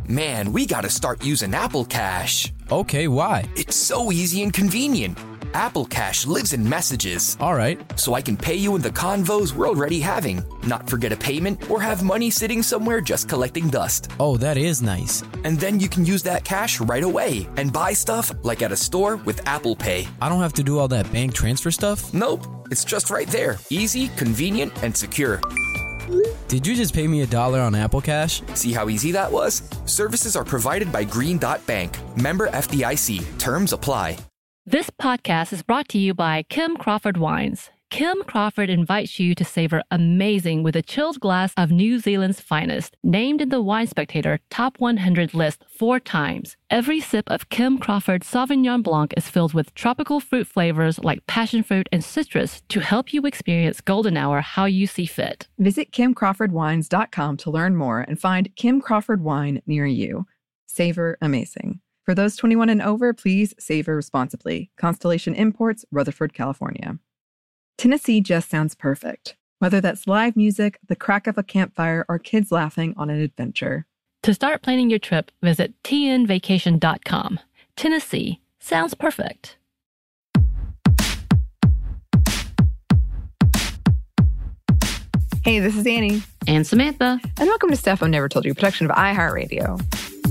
Man, we gotta start using Apple Cash. Okay, why? It's so easy and convenient. Apple Cash lives in messages. All right. So I can pay you in the convos we're already having, not forget a payment, or have money sitting somewhere just collecting dust. Oh, that is nice. And then you can use that cash right away and buy stuff like at a store with Apple Pay. I don't have to do all that bank transfer stuff? Nope, it's just right there. Easy, convenient, and secure. Did you just pay me $1 on Apple Cash? See how easy that was? Services are provided by Green Dot Bank. Member FDIC. Terms apply. This podcast is brought to you by Kim Crawford Wines. Kim Crawford invites you to savor amazing with a chilled glass of New Zealand's finest, named in the Wine Spectator Top 100 list 4 times. Every sip of Kim Crawford Sauvignon Blanc is filled with tropical fruit flavors like passion fruit and citrus to help you experience golden hour how you see fit. Visit KimCrawfordWines.com to learn more and find Kim Crawford Wine near you. Savor amazing. For those 21 and over, please savor responsibly. Constellation Imports, Rutherford, California. Tennessee just sounds perfect. Whether that's live music, the crack of a campfire, or kids laughing on an adventure. To start planning your trip, visit tnvacation.com. Tennessee sounds perfect. Hey, this is Annie. And Samantha. And welcome to Stuff I Never Told You, a production of iHeartRadio.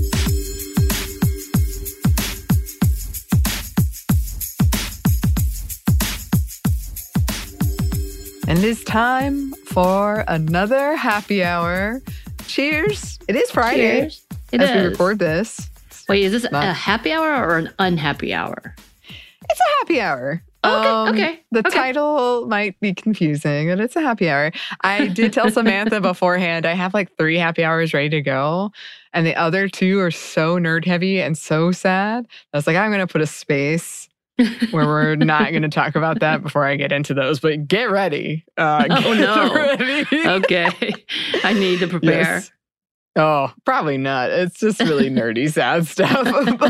And it is time for another happy hour. Cheers. It is Friday. Cheers. It as is. we record this. Wait, is this a happy hour or an unhappy hour? It's a happy hour. Okay. The title might be confusing, but it's a happy hour. I did tell Samantha beforehand, I have like 3 happy hours ready to go. And the other 2 are so nerd heavy and so sad. I was like, I'm going to put a space where we're not going to talk about that before I get into those. But get ready. No. Ready. Okay. I need to prepare. Yes. Oh, probably not. It's just really nerdy, sad stuff.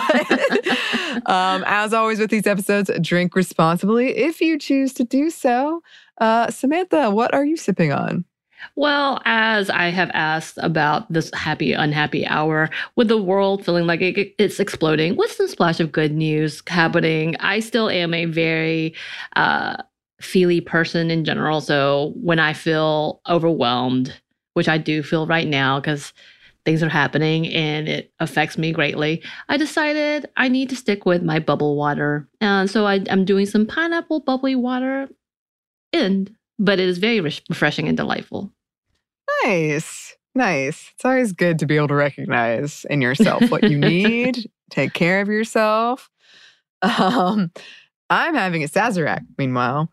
But as always with these episodes, drink responsibly if you choose to do so. Samantha, what are you sipping on? Well, as I have asked about this happy, unhappy hour, with the world feeling like it's exploding, with some splash of good news happening, I still am a very feely person in general. So when I feel overwhelmed, which I do feel right now because things are happening and it affects me greatly, I decided I need to stick with my bubble water. And so I'm doing some pineapple bubbly water, but it is very refreshing and delightful. Nice. It's always good to be able to recognize in yourself what you need, take care of yourself. I'm having a Sazerac, meanwhile,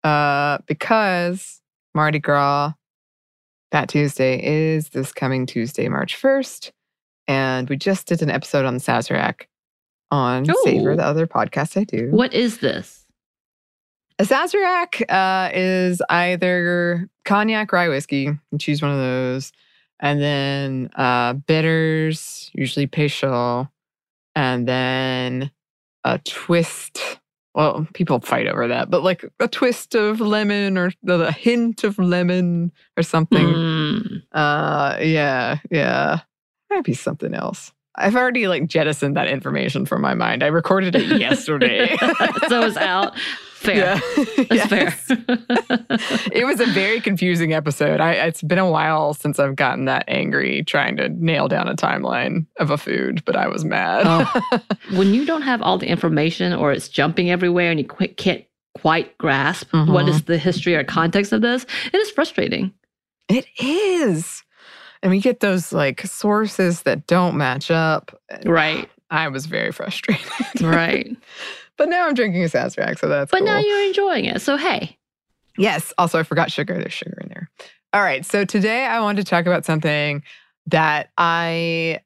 because Mardi Gras, that Tuesday, is this coming Tuesday, March 1st. And we just did an episode on the Sazerac on Savor, the other podcast I do. What is this? A Sazerac is either cognac, rye whiskey. You choose one of those. And then bitters, usually Peychaud. And then a twist. Well, people fight over that. But like a twist of lemon or a hint of lemon or something. Yeah. Might be something else. I've already jettisoned that information from my mind. I recorded it yesterday. So it's out. Fair. Yeah. That's fair. It was a very confusing episode. It's been a while since I've gotten that angry trying to nail down a timeline of a food, but I was mad. When you don't have all the information or it's jumping everywhere and you can't quite grasp what is the history or context of this, it is frustrating. It is. And we get those sources that don't match up. Right. I was very frustrated. Right. But now I'm drinking a Sazerac, so that's cool. But now you're enjoying it, so hey. Yes. Also, I forgot sugar. There's sugar in there. All right. So today I wanted to talk about something that has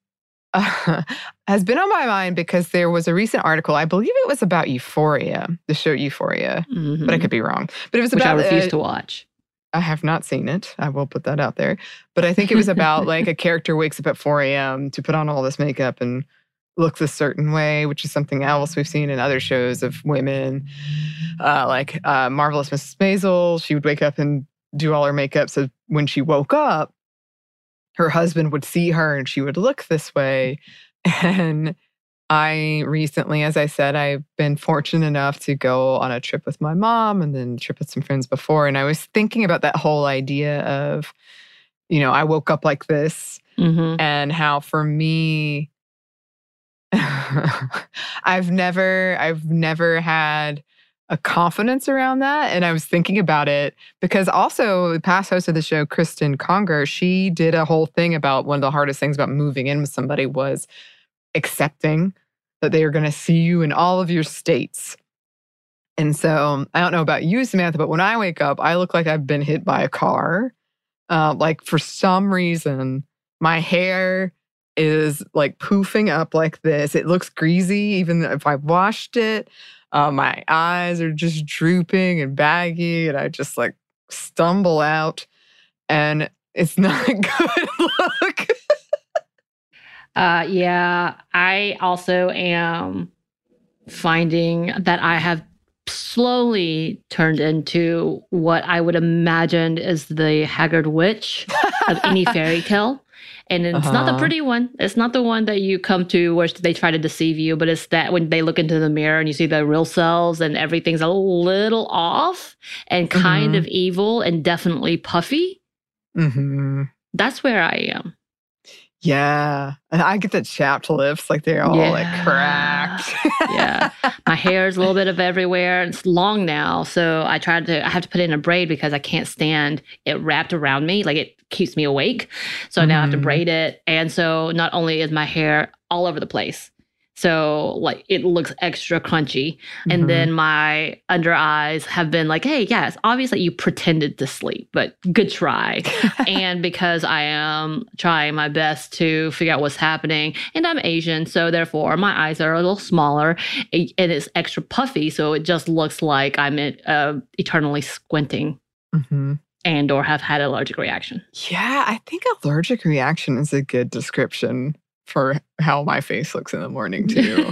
been on my mind because there was a recent article. I believe it was about Euphoria, the show Euphoria, but I could be wrong. But it was about which I refuse to watch. I have not seen it. I will put that out there. But I think it was about a character wakes up at 4 a.m. to put on all this makeup and looks a certain way, which is something else we've seen in other shows of women. Marvelous Mrs. Maisel, she would wake up and do all her makeup. So when she woke up, her husband would see her and she would look this way. And I recently, as I said, I've been fortunate enough to go on a trip with my mom and then a trip with some friends before. And I was thinking about that whole idea of, I woke up like this and how for me, I've never had a confidence around that. And I was thinking about it because also the past host of the show, Kristen Conger, she did a whole thing about one of the hardest things about moving in with somebody was accepting that they are going to see you in all of your states. And so I don't know about you, Samantha, but when I wake up, I look like I've been hit by a car. Like for some reason, my hair is like poofing up like this. It looks greasy, even if I've washed it. My eyes are just drooping and baggy, and I just like stumble out, and it's not a good look. Yeah, I also am finding that I have slowly turned into what I would imagine is the haggard witch of any fairy tale. And it's not the pretty one. It's not the one that you come to where they try to deceive you, but it's that when they look into the mirror and you see the real selves and everything's a little off and kind of evil and definitely puffy. That's where I am. Yeah. And I get the chapped lips, like they're all like cracked. Yeah. My hair is a little bit of everywhere. It's long now. So I have to put it in a braid because I can't stand it wrapped around me. Like it keeps me awake. So now I have to braid it. And so not only is my hair all over the place, so like it looks extra crunchy. And then my under eyes have been like, hey, yes, obviously you pretended to sleep, but good try. And because I am trying my best to figure out what's happening, and I'm Asian, so therefore my eyes are a little smaller and it's extra puffy. So it just looks like I'm eternally squinting and or have had an allergic reaction. Yeah, I think allergic reaction is a good description for how my face looks in the morning too.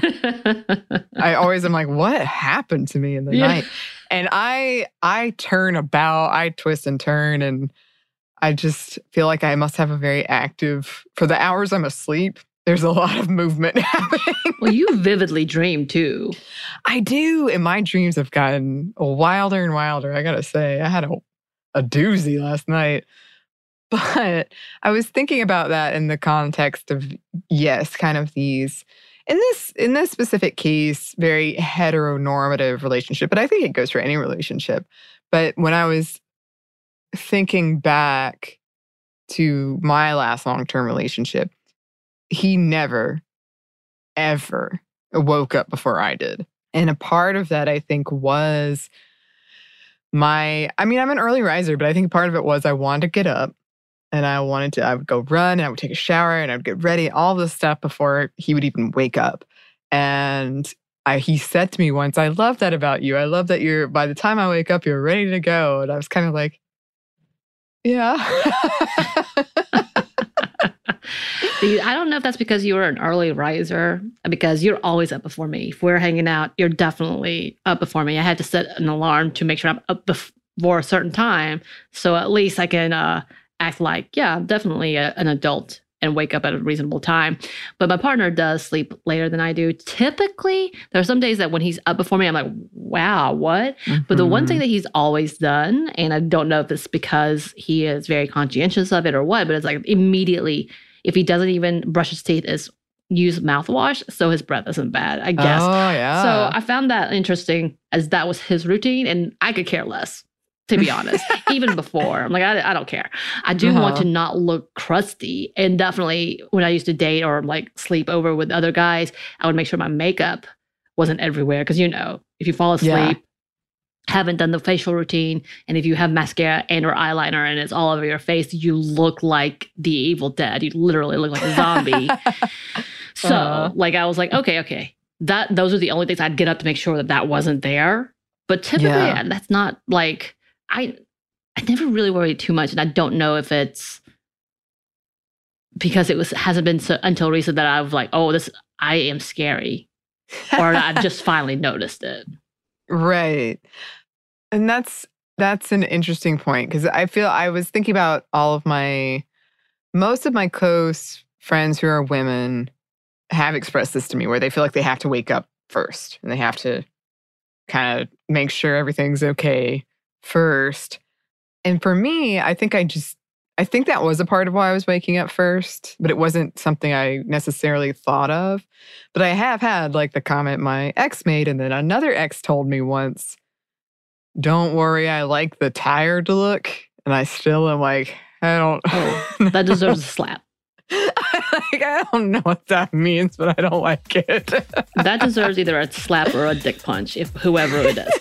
I always am like, what happened to me in the night? And I turn about, I twist and turn, and I just feel like I must have a very active, for the hours I'm asleep, there's a lot of movement happening. Well, you vividly dream too. I do, and my dreams have gotten wilder and wilder, I gotta say. I had a doozy last night. But I was thinking about that in the context of, yes, kind of these, in this specific case, very heteronormative relationship, but I think it goes for any relationship. But when I was thinking back to my last long-term relationship, he never, ever woke up before I did. And a part of that, I think, was I'm an early riser, but I think part of it was I wanted to get up. And I would go run and I would take a shower and I would get ready, all this stuff before he would even wake up. And he said to me once, I love that about you. I love that by the time I wake up, you're ready to go. And I was kind of like, yeah. I don't know if that's because you were an early riser, because you're always up before me. If we're hanging out, you're definitely up before me. I had to set an alarm to make sure I'm up before a certain time. So at least I can act like, yeah, I'm definitely an adult and wake up at a reasonable time. But my partner does sleep later than I do. Typically, there are some days that when he's up before me, I'm like, wow, what? But the one thing that he's always done, and I don't know if it's because he is very conscientious of it or what, but it's like immediately, if he doesn't even brush his teeth, is use mouthwash so his breath isn't bad, I guess. Oh, yeah. So I found that interesting as that was his routine, and I could care less, to be honest. Even before, I'm like, I don't care. I do want to not look crusty. And definitely when I used to date or like sleep over with other guys, I would make sure my makeup wasn't everywhere. Because, if you fall asleep, haven't done the facial routine, and if you have mascara and or eyeliner and it's all over your face, you look like the Evil Dead. You literally look like a zombie. So I was like, okay. Those are the only things I'd get up to make sure that wasn't there. But typically that's not like, I never really worried too much, and I don't know if it's because hasn't been until recent that I was like, oh, I am scary, or I've just finally noticed it. Right, and that's an interesting point because I feel I was thinking about all of my most of my close friends who are women have expressed this to me, where they feel like they have to wake up first and they have to kind of make sure everything's okay first. And for me, I think that was a part of why I was waking up first, but it wasn't something I necessarily thought of. But I have had like the comment my ex made, and then another ex told me once, don't worry, I like the tired look. And I still am like, I don't know. That deserves a slap. I don't know what that means, but I don't like it. That deserves either a slap or a dick punch, if whoever it is.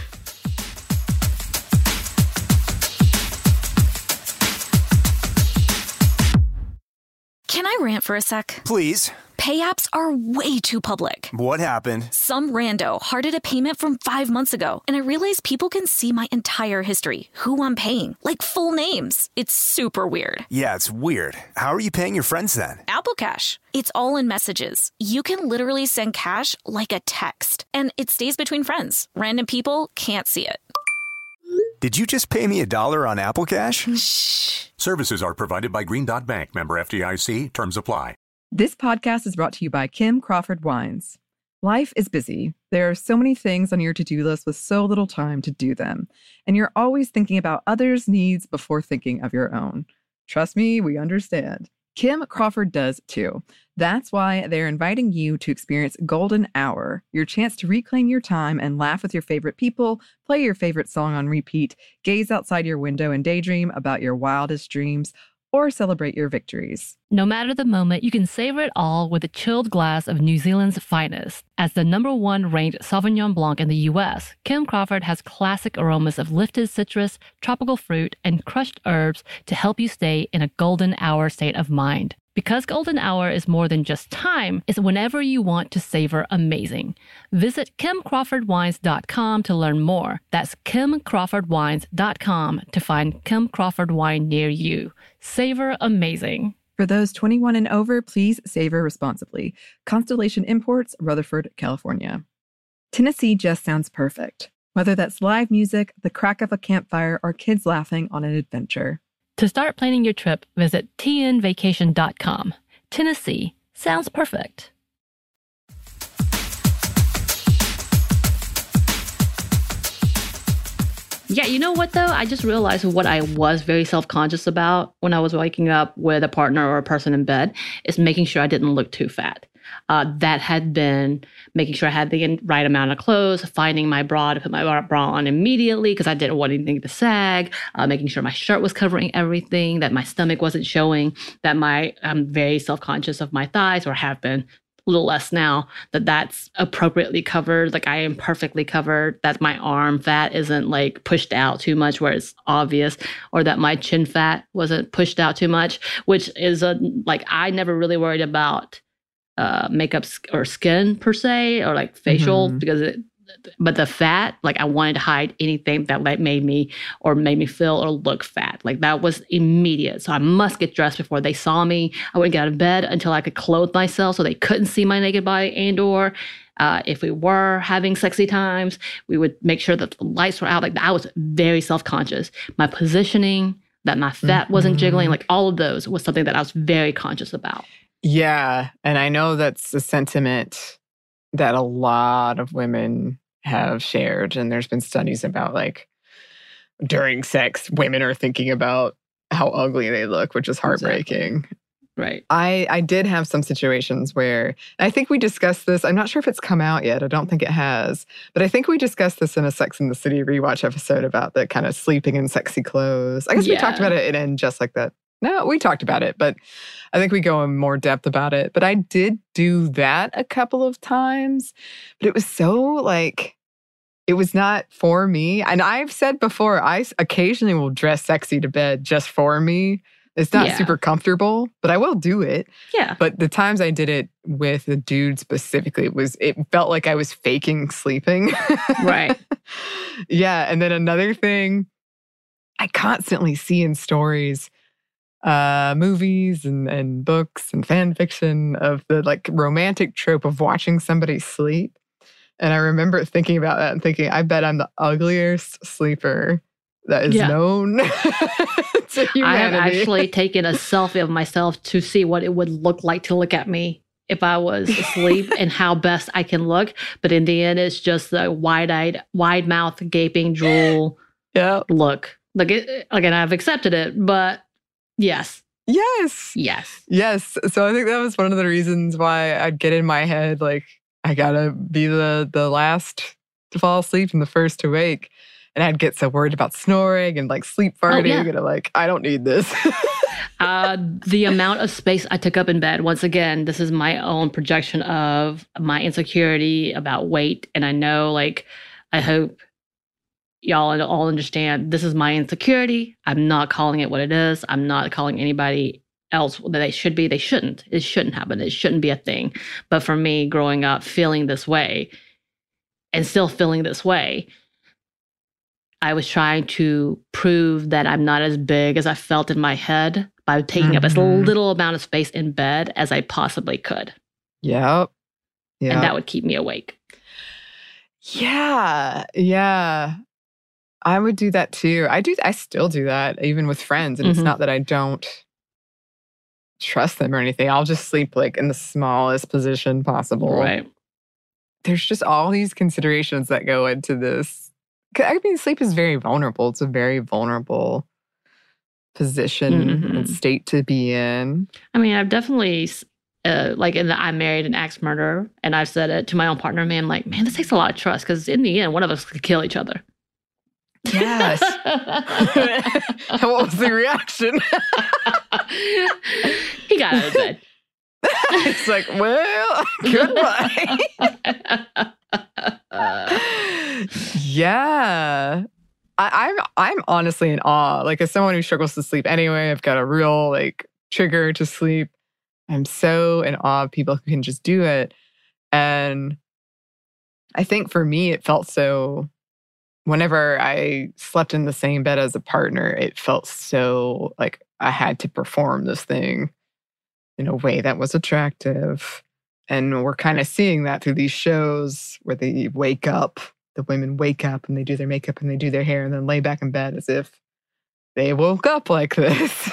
Can I rant for a sec? Please. Pay apps are way too public. What happened? Some rando hearted a payment from 5 months ago, and I realized people can see my entire history, who I'm paying, like full names. It's super weird. Yeah, it's weird. How are you paying your friends then? Apple Cash. It's all in messages. You can literally send cash like a text, and it stays between friends. Random people can't see it. Did you just pay me $1 on Apple Cash? Shh. Services are provided by Green Dot Bank. Member FDIC. Terms apply. This podcast is brought to you by Kim Crawford Wines. Life is busy. There are so many things on your to-do list with so little time to do them. And you're always thinking about others' needs before thinking of your own. Trust me, we understand. Kim Crawford does too. That's why they're inviting you to experience Golden Hour, your chance to reclaim your time and laugh with your favorite people, play your favorite song on repeat, gaze outside your window and daydream about your wildest dreams, or celebrate your victories. No matter the moment, you can savor it all with a chilled glass of New Zealand's finest. As the #1 ranked Sauvignon Blanc in the U.S., Kim Crawford has classic aromas of lifted citrus, tropical fruit, and crushed herbs to help you stay in a golden hour state of mind. Because golden hour is more than just time, it's whenever you want to savor amazing. Visit KimCrawfordWines.com to learn more. That's KimCrawfordWines.com to find Kim Crawford wine near you. Savor amazing. For those 21 and over, please savor responsibly. Constellation Imports, Rutherford, California. Tennessee just sounds perfect. Whether that's live music, the crack of a campfire, or kids laughing on an adventure. To start planning your trip, visit tnvacation.com. Tennessee sounds perfect. Yeah, you know what though? I just realized what I was very self-conscious about when I was waking up with a partner or a person in bed is making sure I didn't look too fat. That had been making sure I had the right amount of clothes, finding my bra to put my bra on immediately because I didn't want anything to sag, making sure my shirt was covering everything, that my stomach wasn't showing, that I'm very self-conscious of my thighs, or have been a little less now, that's appropriately covered, like I am perfectly covered, that my arm fat isn't like pushed out too much where it's obvious, or that my chin fat wasn't pushed out too much, which is I never really worried about makeup or skin per se, or like facial, because but the fat, like I wanted to hide anything that made me feel or look fat. Like that was immediate. So I must get dressed before they saw me. I wouldn't get out of bed until I could clothe myself so they couldn't see my naked body, and or if we were having sexy times, we would make sure that the lights were out. Like I was very self-conscious. My positioning, that my fat wasn't jiggling, like all of those was something that I was very conscious about. Yeah. And I know that's a sentiment that a lot of women have shared. And there's been studies about like during sex, women are thinking about how ugly they look, which is heartbreaking. Exactly. Right. I did have some situations where, I think we discussed this. I'm not sure if it's come out yet. I don't think it has. But I think we discussed this in a Sex and the City rewatch episode about the kind of sleeping in sexy clothes. I guess we talked about it in Just Like That. No, we talked about it, but I think we go in more depth about it. But I did do that a couple of times. But it was so like, it was not for me. And I've said before, I occasionally will dress sexy to bed just for me. It's not super comfortable, but I will do it. Yeah. But the times I did it with a dude specifically, it felt like I was faking sleeping. Right. Yeah. And then another thing I constantly see in stories, movies and books and fan fiction of the like romantic trope of watching somebody sleep. And I remember thinking about that and thinking, I bet I'm the ugliest sleeper that is known to humanity. I have actually taken a selfie of myself to see what it would look like to look at me if I was asleep and how best I can look. But in the end, it's just the wide-eyed, wide-mouth, gaping drool look. Like, again, I've accepted it, but yes. Yes. So I think that was one of the reasons why I'd get in my head, like, I gotta be the last to fall asleep and the first to wake. And I'd get so worried about snoring and like sleep farting. And I'm like, I don't need this. The amount of space I took up in bed, once again, this is my own projection of my insecurity about weight. And I know, like, I hope y'all all understand this is my insecurity. I'm not calling it what it is. I'm not calling anybody else that they should be. They shouldn't. It shouldn't happen. It shouldn't be a thing. But for me, growing up feeling this way and still feeling this way, I was trying to prove that I'm not as big as I felt in my head by taking up as little amount of space in bed as I possibly could. Yep. And that would keep me awake. Yeah. I would do that too. I still do that, even with friends. And it's not that I don't trust them or anything. I'll just sleep like in the smallest position possible. Right. There's just all these considerations that go into this. I mean, sleep is very vulnerable. It's a very vulnerable position and state to be in. I mean, I've definitely, like I'm married an axe murderer, and I've said it to my own partner, man, like, man, this takes a lot of trust because in the end, one of us could kill each other. Yes. What was the reaction? He got out of bed. It's like, well, goodbye. Yeah. I'm honestly in awe. Like, as someone who struggles to sleep anyway, I've got a real like trigger to sleep. I'm so in awe of people who can just do it. And I think for me, it felt so, whenever I slept in the same bed as a partner, it felt so like I had to perform this thing in a way that was attractive. And we're kind of seeing that through these shows where they wake up, the women wake up and they do their makeup and they do their hair and then lay back in bed as if they woke up like this.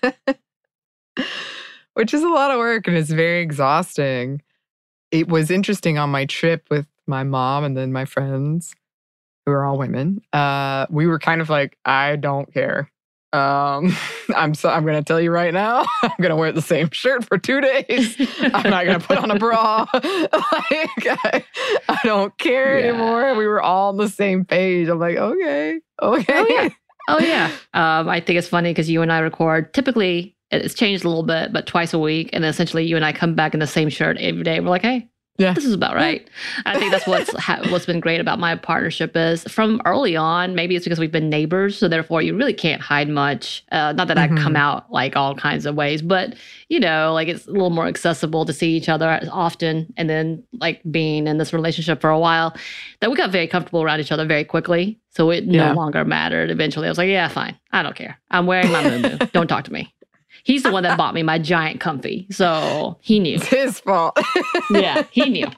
Which is a lot of work and it's very exhausting. It was interesting on my trip with my mom and then my friends, who are all women. We were kind of like, I don't care. I'm going to tell you right now, I'm going to wear the same shirt for 2 days. I'm not going to put on a bra. I don't care anymore. We were all on the same page. I'm like, okay. Oh yeah. I think it's funny because you and I record, typically it's changed a little bit, but twice a week. And essentially you and I come back in the same shirt every day. We're like, hey, this is about right. I think that's what's been great about my partnership is from early on, maybe it's because we've been neighbors, so therefore you really can't hide much. Not that I come out like all kinds of ways, but you know, like it's a little more accessible to see each other often. And then like being in this relationship for a while, that we got very comfortable around each other very quickly. So it no longer mattered. Eventually I was like, yeah, fine. I don't care. I'm wearing my muumuu. Don't talk to me. He's the one that bought me my giant comfy. So he knew. It's his fault. Yeah, he knew.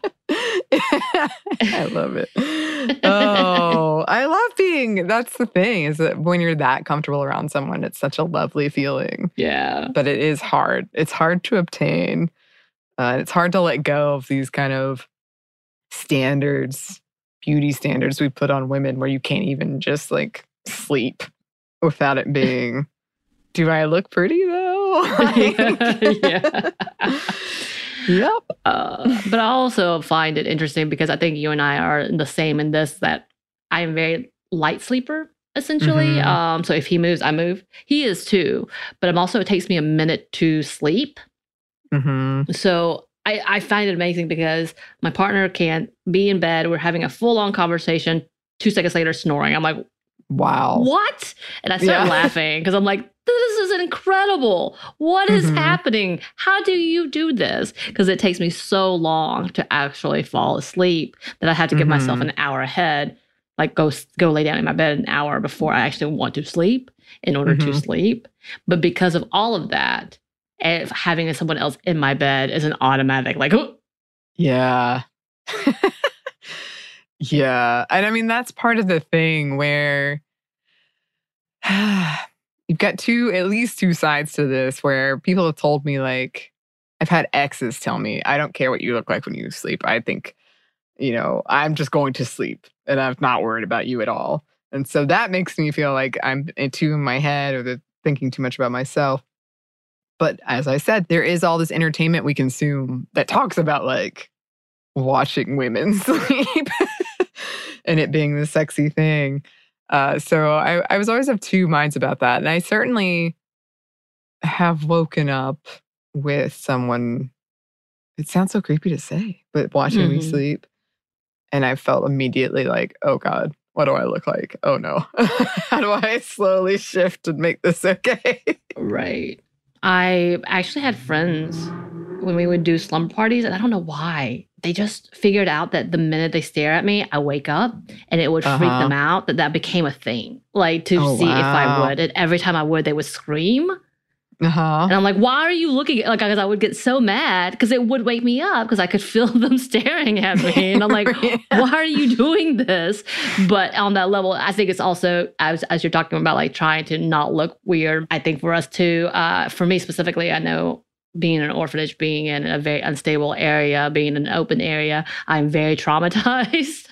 I love it. Oh, I love being, that's the thing, is that when you're that comfortable around someone, it's such a lovely feeling. Yeah. But it is hard. It's hard to obtain. It's hard to let go of these kind of standards, beauty standards we put on women where you can't even just like sleep without it being, do I look pretty though? Yeah. Yep. But I also find it interesting because I think you and I are the same in this, that I am very light sleeper, essentially. So if he moves, I move. He is too. But it takes me a minute to sleep. So I find it amazing because my partner can be in bed. We're having a full-on conversation. 2 seconds later, snoring. I'm like, wow. What? And I start laughing because I'm like, this is incredible. What is happening? How do you do this? Because it takes me so long to actually fall asleep that I had to give myself an hour ahead, like go lay down in my bed an hour before I actually want to sleep in order to sleep. But because of all of that, having someone else in my bed is an automatic like, oh. Yeah. Yeah. And I mean, that's part of the thing where you've got at least two sides to this where people have told me, like, I've had exes tell me, I don't care what you look like when you sleep. I think, I'm just going to sleep and I'm not worried about you at all. And so that makes me feel like I'm too in my head or thinking too much about myself. But as I said, there is all this entertainment we consume that talks about like watching women sleep and it being the sexy thing. So I was always of two minds about that. And I certainly have woken up with someone, it sounds so creepy to say, but watching me sleep. And I felt immediately like, oh God, what do I look like? Oh no. How do I slowly shift and make this okay? Right. I actually had friends when we would do slumber parties, and I don't know why. They just figured out that the minute they stare at me, I wake up, and it would freak them out that became a thing, like to see if I would. And every time I would, they would scream. And I'm like, why are you looking? Like, because I would get so mad because it would wake me up because I could feel them staring at me. And I'm like, why are you doing this? But on that level, I think it's also, as you're talking about, like trying to not look weird. I think for us too, for me specifically, I know being in an orphanage, being in a very unstable area, being in an open area, I'm very traumatized.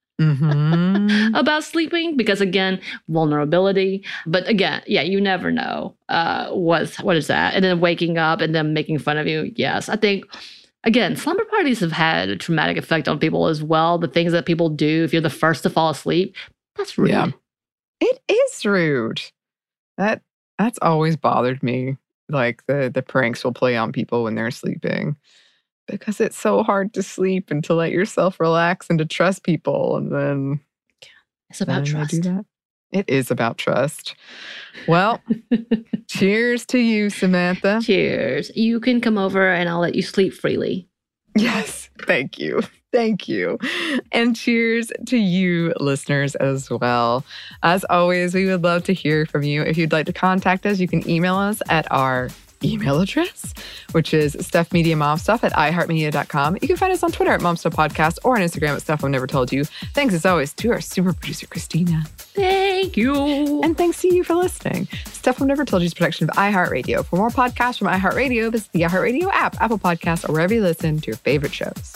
About sleeping because, again, vulnerability. But again, you never know what is that. And then waking up and then making fun of you. Yes, I think, again, slumber parties have had a traumatic effect on people as well. The things that people do, if you're the first to fall asleep, that's rude. Yeah. It is rude. That's always bothered me. Like the pranks we'll play on people when they're sleeping. Because it's so hard to sleep and to let yourself relax and to trust people. And then it's about trust. Do that. It is about trust. Well, cheers to you, Samantha. Cheers. You can come over and I'll let you sleep freely. Yes. Thank you. Thank you. And cheers to you, listeners, as well. As always, we would love to hear from you. If you'd like to contact us, you can email us at our email address, which is stuffmediamomstuff@iheartmedia.com. You can find us on Twitter at momstuffpodcast or on Instagram at Stuff I've Never Told You. Thanks as always to our super producer, Christina. Thank you. And thanks to you for listening. Stuff I've Never Told You is a production of iHeartRadio. For more podcasts from iHeartRadio, visit the iHeartRadio app, Apple Podcasts, or wherever you listen to your favorite shows.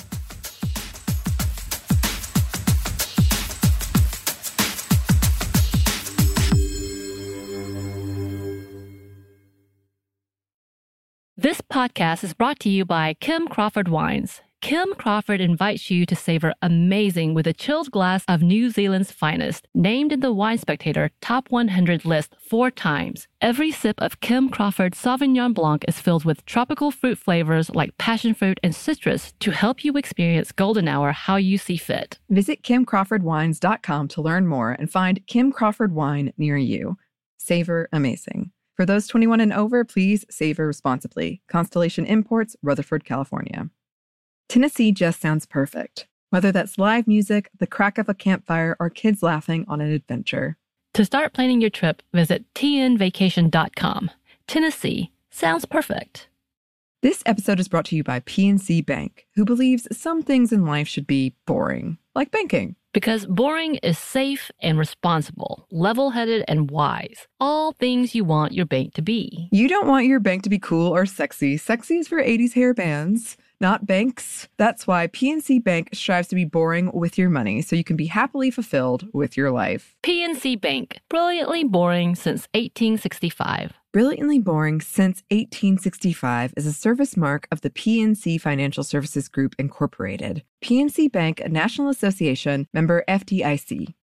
This podcast is brought to you by Kim Crawford Wines. Kim Crawford invites you to savor amazing with a chilled glass of New Zealand's finest, named in the Wine Spectator Top 100 list 4 times. Every sip of Kim Crawford Sauvignon Blanc is filled with tropical fruit flavors like passion fruit and citrus to help you experience golden hour how you see fit. Visit KimCrawfordWines.com to learn more and find Kim Crawford Wine near you. Savor amazing. For those 21 and over, please savor responsibly. Constellation Imports, Rutherford, California. Tennessee just sounds perfect. Whether that's live music, the crack of a campfire, or kids laughing on an adventure. To start planning your trip, visit tnvacation.com. Tennessee sounds perfect. This episode is brought to you by PNC Bank, who believes some things in life should be boring, like banking. Because boring is safe and responsible, level-headed and wise. All things you want your bank to be. You don't want your bank to be cool or sexy. Sexy is for 80s hair bands, not banks. That's why PNC Bank strives to be boring with your money so you can be happily fulfilled with your life. PNC Bank, brilliantly boring since 1865. Brilliantly Boring Since 1865 is a service mark of the PNC Financial Services Group, Incorporated. PNC Bank, a National Association, member FDIC.